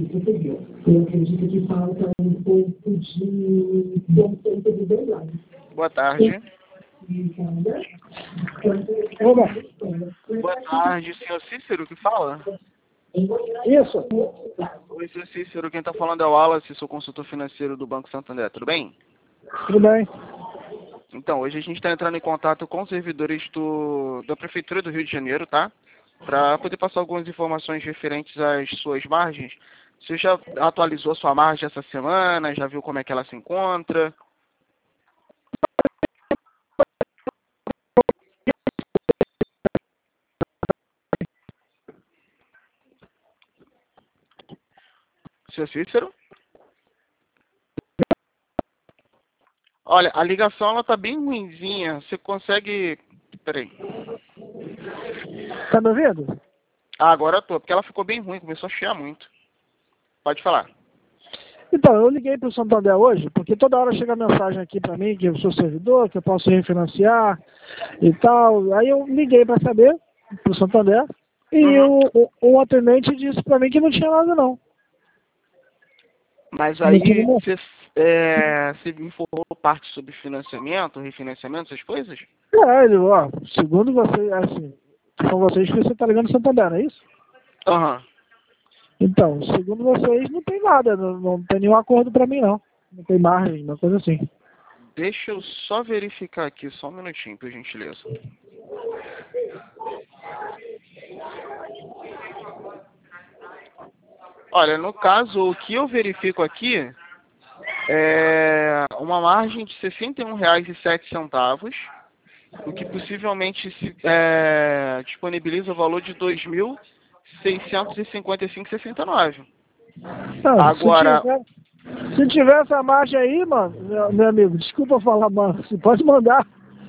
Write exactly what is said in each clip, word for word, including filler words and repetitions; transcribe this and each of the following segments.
Eu acredito que falta um pouco de bom senso de verdade. Boa tarde. Oba. Boa tarde, senhor Cícero, que fala? Isso. Oi, senhor Cícero, quem está falando é o Wallace, sou consultor financeiro do Banco Santander, tudo bem? Tudo bem. Então, hoje a gente está entrando em contato com os servidores do, da Prefeitura do Rio de Janeiro, tá? Para poder passar algumas informações referentes às suas margens. Você já atualizou a sua margem essa semana? Já viu como é que ela se encontra? Senhor Cícero? Olha, a ligação ela tá bem ruinzinha. Você consegue... Peraí. Tá me ouvindo? Ah, agora eu tô, porque ela ficou bem ruim, começou a chiar muito. Pode falar. Então, eu liguei para o Santander hoje, porque toda hora chega mensagem aqui para mim que eu sou servidor, que eu posso refinanciar e tal. Aí eu liguei para saber, para o Santander, e Uhum. o, o, o atendente disse para mim que não tinha nada não. Mas Não aí tinha nada. você, é, você me informou parte sobre financiamento, refinanciamento, essas coisas? É, ele, ó, segundo você, assim, são vocês que você tá ligando no Santander, não é isso? Aham. Então, segundo vocês, não tem nada, não, não tem nenhum acordo para mim não. Não tem margem, uma coisa assim. Deixa eu só verificar aqui, só um minutinho, por gentileza. Olha, no caso, o que eu verifico aqui é uma margem de sessenta e um reais e sete centavos, o que possivelmente se, é, disponibiliza o valor de dois mil seiscentos e cinquenta e cinco reais e sessenta e nove centavos. Não, Agora, se tiver, se tiver essa margem aí, mano, meu, meu amigo, desculpa falar, mano, você pode mandar.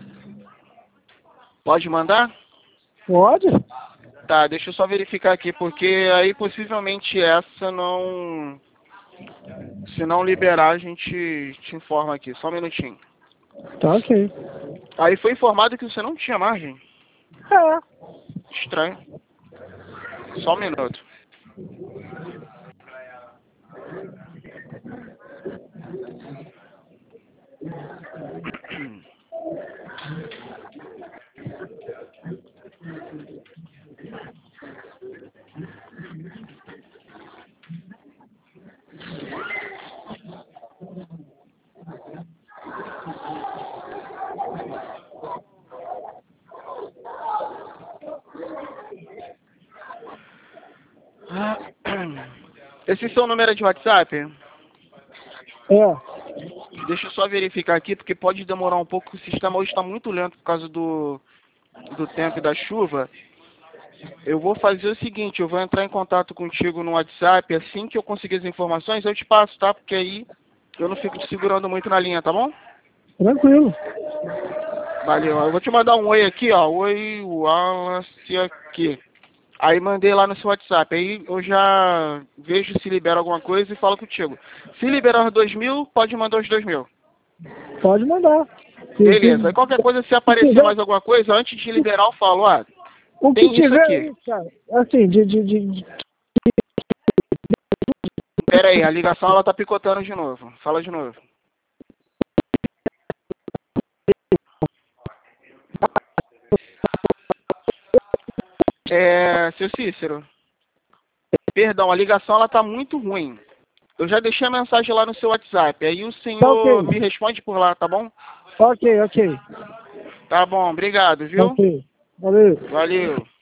pode mandar? Pode? Tá, deixa eu só verificar aqui, porque aí possivelmente essa não... Se não liberar, a gente te informa aqui. Só um minutinho. Tá ok. Aí foi informado que você não tinha margem. É. Estranho. Só um minuto. Esse é seu número é de WhatsApp? É. Deixa eu só verificar aqui, porque pode demorar um pouco. O sistema hoje está muito lento por causa do, do tempo e da chuva. Eu vou fazer o seguinte, eu vou entrar em contato contigo no WhatsApp. Assim que eu conseguir as informações, eu te passo, tá? Porque aí eu não fico te segurando muito na linha, tá bom? Tranquilo. Valeu. Eu vou te mandar um oi aqui, ó. Oi, Wallace aqui. Aí mandei lá no seu WhatsApp. Aí eu já vejo se libera alguma coisa e falo contigo. Se liberar os dois mil, pode mandar os dois mil. Pode mandar. Se, Beleza. Aí se, qualquer coisa, se se aparecer tiver, mais alguma coisa, antes de liberar, eu falo, ah, o que tem isso tiver aqui. aí, cara, assim, de, de, de, de... Pera aí, a ligação ela tá picotando de novo. Fala de novo. É, seu Cícero. Perdão, a ligação ela tá muito ruim. Eu já deixei a mensagem lá no seu WhatsApp. Aí o Tá senhor ok. me responde por lá, tá bom? Ok, ok. Tá bom, obrigado, viu? Ok. Valeu. Valeu.